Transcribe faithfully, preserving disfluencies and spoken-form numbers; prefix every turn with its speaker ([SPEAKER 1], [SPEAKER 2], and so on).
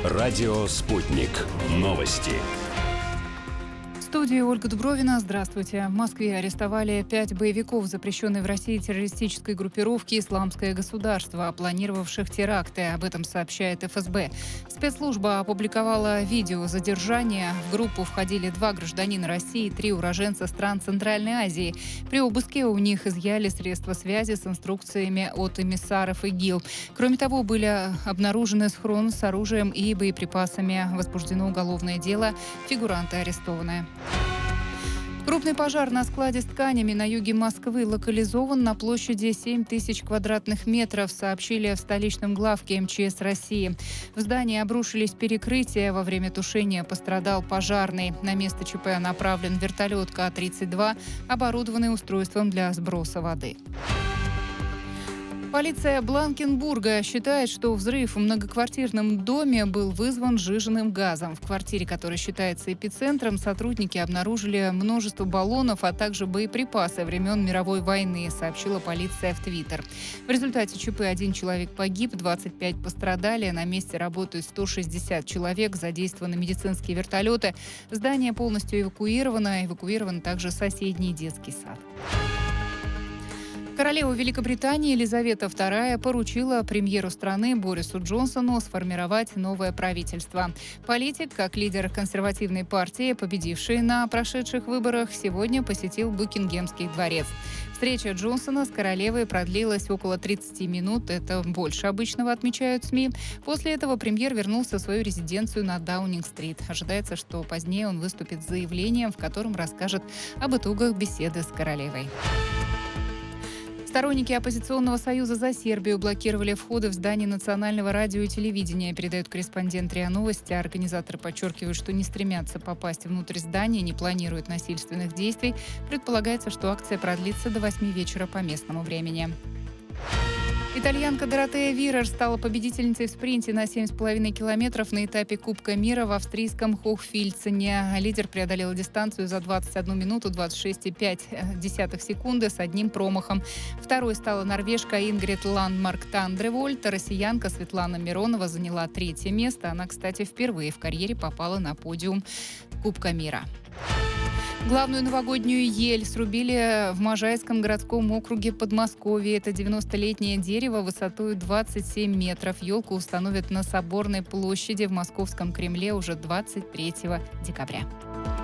[SPEAKER 1] Радио «Спутник». Новости.
[SPEAKER 2] В студии Ольга Дубровина. Здравствуйте. В Москве арестовали пять боевиков запрещенной в России террористической группировки «Исламское государство», планировавших теракты. Об этом сообщает эф эс бэ. Спецслужба опубликовала видео задержания. В группу входили два гражданина России и три уроженца стран Центральной Азии. При обыске у них изъяли средства связи с инструкциями от эмиссаров ИГИЛ. Кроме того, были обнаружены схроны с оружием и боеприпасами. Возбуждено уголовное дело. Фигуранты арестованы. Крупный пожар на складе с тканями на юге Москвы локализован на площади семь тысяч квадратных метров, сообщили в столичном главке эм че эс России. В здании обрушились перекрытия. Во время тушения пострадал пожарный. На место ЧП направлен вертолет Ка тридцать два, оборудованный устройством для сброса воды. Полиция Бланкенбурга считает, что взрыв в многоквартирном доме был вызван сжиженным газом. В квартире, которая считается эпицентром, сотрудники обнаружили множество баллонов, а также боеприпасы времен мировой войны, сообщила полиция в Твиттер. В результате ЧП один человек погиб, двадцать пять пострадали. На месте работают сто шестьдесят человек, задействованы медицинские вертолеты. Здание полностью эвакуировано. Эвакуирован также соседний детский сад. Королева Великобритании Елизавета вторая поручила премьеру страны Борису Джонсону сформировать новое правительство. Политик, как лидер консервативной партии, победившей на прошедших выборах, сегодня посетил Букингемский дворец. Встреча Джонсона с королевой продлилась около тридцати минут. Это больше обычного, отмечают СМИ. После этого премьер вернулся в свою резиденцию на Даунинг-стрит. Ожидается, что позднее он выступит с заявлением, в котором расскажет об итогах беседы с королевой. Сторонники оппозиционного союза «За Сербию» блокировали входы в здание национального радио и телевидения, передает корреспондент РИА Новости. Организаторы подчеркивают, что не стремятся попасть внутрь здания, не планируют насильственных действий. Предполагается, что акция продлится до восьми вечера по местному времени. Итальянка Доротея Вирер стала победительницей в спринте на семь с половиной километров на этапе Кубка мира в австрийском Хохфильцене. Лидер преодолела дистанцию за двадцать одну минуту двадцать шесть и пять десятых секунды с одним промахом. Второй стала норвежка Ингрид Ландмарк Тандревольт. Россиянка Светлана Миронова заняла третье место. Она, кстати, впервые в карьере попала на подиум Кубка мира. Главную новогоднюю ель срубили в Можайском городском округе Подмосковья. Это девяностолетнее дерево высотой двадцать семь метров. Елку установят на Соборной площади в Московском Кремле уже двадцать третьего декабря.